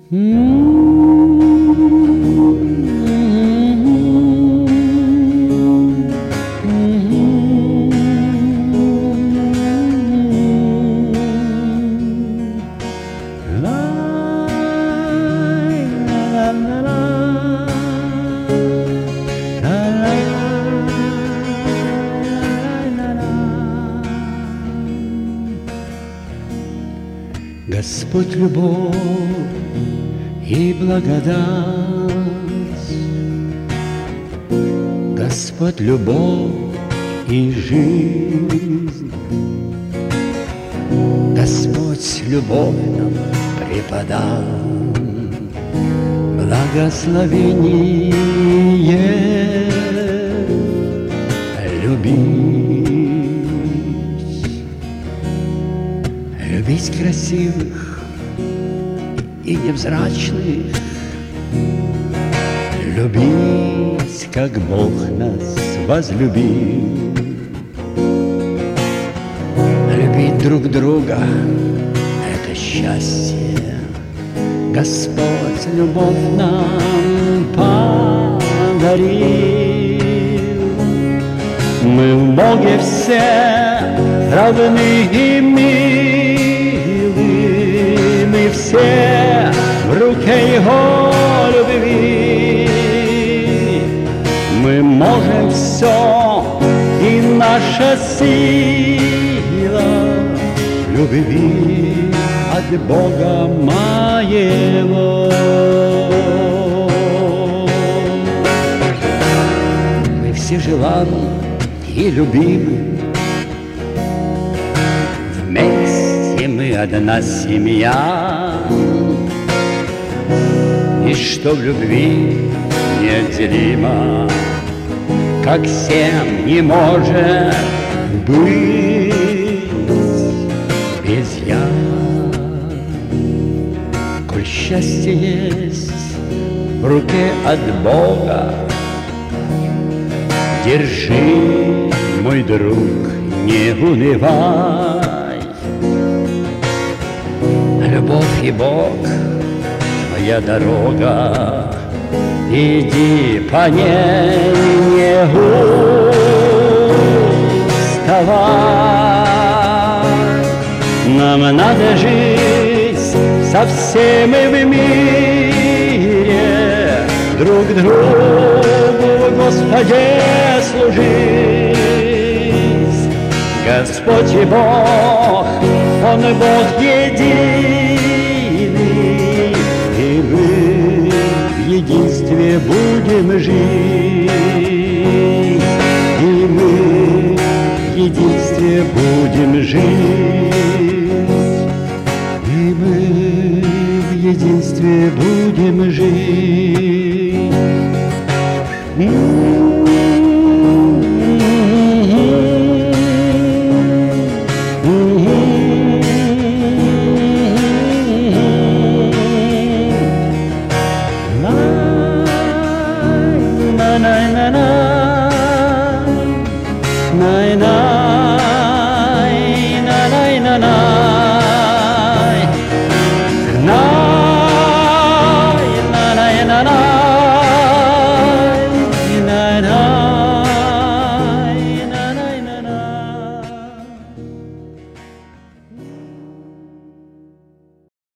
Господь любовь и благодать, Господь любовь и жизнь, Господь любовь нам преподал, благословение любить. Любить красивых и невзрачных, любить, как Бог нас возлюбил. Любить друг друга — это счастье. Господь любовь нам подарил. Мы в Боге все равны и милы, мы все в руке Его любви. Мы можем все, и наша сила любви от Бога моего. Мы все желанны и любимы, вместе мы одна семья, ничто в любви неотделимо, как семь не может быть без я. Коль счастье есть в руке от Бога, держи, мой друг, не унывай. Любовь и Бог — моя дорога, иди по ней, не уставай. Нам надо жить совсем и в мире, друг другу, Господи, служить. Господь и Бог, Он Бог единый, и мы в единстве будем жить, и мы в единстве будем жить, и мы в единстве будем жить.